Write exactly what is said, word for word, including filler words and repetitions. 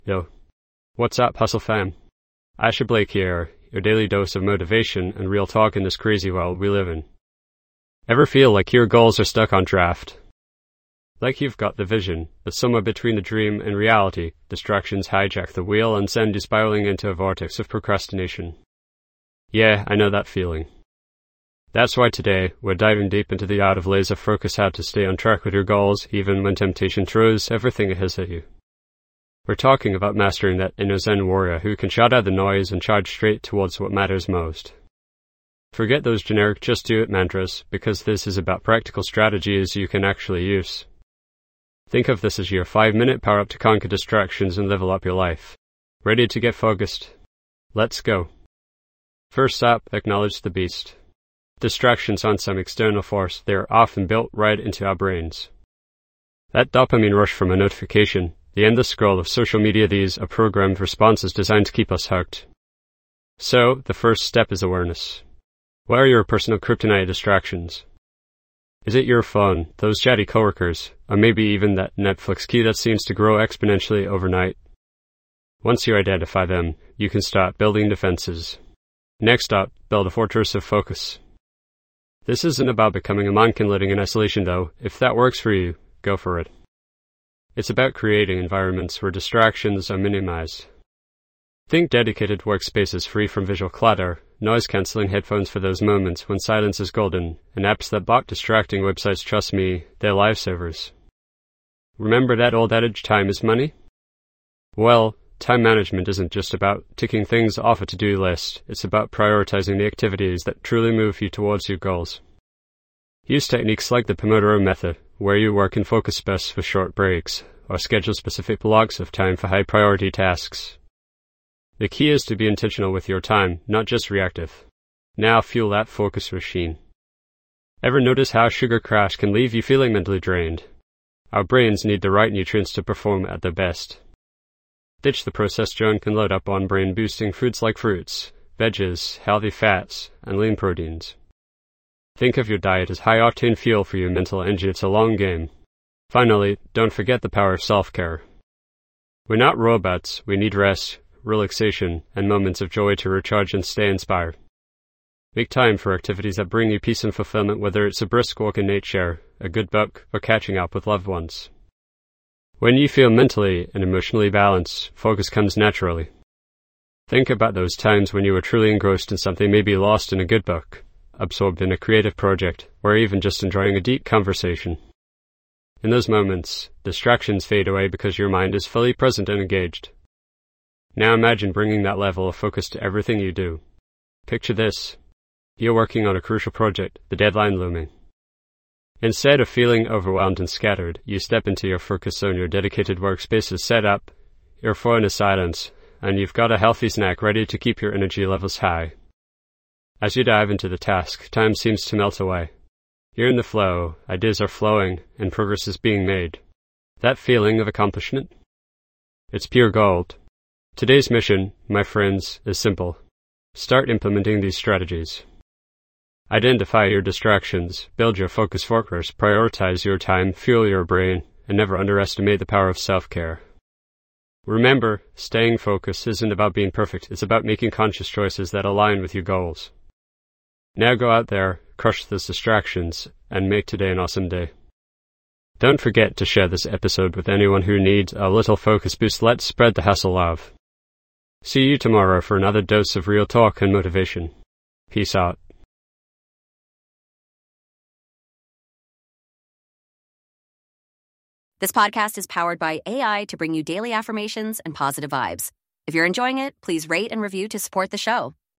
Yo, what's up, Hustle fam? Asher Blake here, your daily dose of motivation and real talk in this crazy world we live in. Ever feel like your goals are stuck on draft? Like you've got the vision, but somewhere between the dream and reality, distractions hijack the wheel and send you spiraling into a vortex of procrastination. Yeah, I know that feeling. That's why today, we're diving deep into the art of laser focus, how to stay on track with your goals, even when temptation throws everything it has at you. We're talking about mastering that inner Zen warrior who can shut out the noise and charge straight towards what matters most. Forget those generic just do it mantras, because this is about practical strategies you can actually use. Think of this as your five minute power up to conquer distractions and level up your life. Ready to get focused? Let's go. First up, acknowledge the beast. Distractions aren't some external force, they are often built right into our brains. That dopamine rush from a notification, the endless scroll of social media, these are programmed responses designed to keep us hooked. So, the first step is awareness. What are your personal kryptonite distractions? Is it your phone, those chatty coworkers, or maybe even that Netflix queue that seems to grow exponentially overnight? Once you identify them, you can start building defenses. Next up, build a fortress of focus. This isn't about becoming a monk and living in isolation though. If that works for you, go for it. It's about creating environments where distractions are minimized. Think dedicated workspaces free from visual clutter, noise-canceling headphones for those moments when silence is golden, and apps that block distracting websites. Trust me, they're lifesavers. Remember that old adage, time is money? Well, time management isn't just about ticking things off a to-do list. It's about prioritizing the activities that truly move you towards your goals. Use techniques like the Pomodoro method, where you work in focus bursts for short breaks, or schedule specific blocks of time for high-priority tasks. The key is to be intentional with your time, not just reactive. Now fuel that focus machine. Ever notice how sugar crash can leave you feeling mentally drained? Our brains need the right nutrients to perform at their best. Ditch the processed junk and load up on brain-boosting foods like fruits, veggies, healthy fats, and lean proteins. Think of your diet as high-octane fuel for your mental energy. It's a long game. Finally, don't forget the power of self-care. We're not robots. We need rest, relaxation, and moments of joy to recharge and stay inspired. Make time for activities that bring you peace and fulfillment, whether it's a brisk walk in nature, a good book, or catching up with loved ones. When you feel mentally and emotionally balanced, focus comes naturally. Think about those times when you were truly engrossed in something, maybe lost in a good book, absorbed in a creative project, or even just enjoying a deep conversation. In those moments, distractions fade away because your mind is fully present and engaged. Now imagine bringing that level of focus to everything you do. Picture this. You're working on a crucial project, the deadline looming. Instead of feeling overwhelmed and scattered, you step into your focus zone. Your dedicated workspace is set up, your phone is silenced, and you've got a healthy snack ready to keep your energy levels high. As you dive into the task, time seems to melt away. You're in the flow, ideas are flowing, and progress is being made. That feeling of accomplishment? It's pure gold. Today's mission, my friends, is simple. Start implementing these strategies. Identify your distractions, build your focus fortress, prioritize your time, fuel your brain, and never underestimate the power of self-care. Remember, staying focused isn't about being perfect. It's about making conscious choices that align with your goals. Now go out there, crush those distractions, and make today an awesome day. Don't forget to share this episode with anyone who needs a little focus boost. Let's spread the hustle love. See you tomorrow for another dose of real talk and motivation. Peace out. This podcast is powered by A I to bring you daily affirmations and positive vibes. If you're enjoying it, please rate and review to support the show.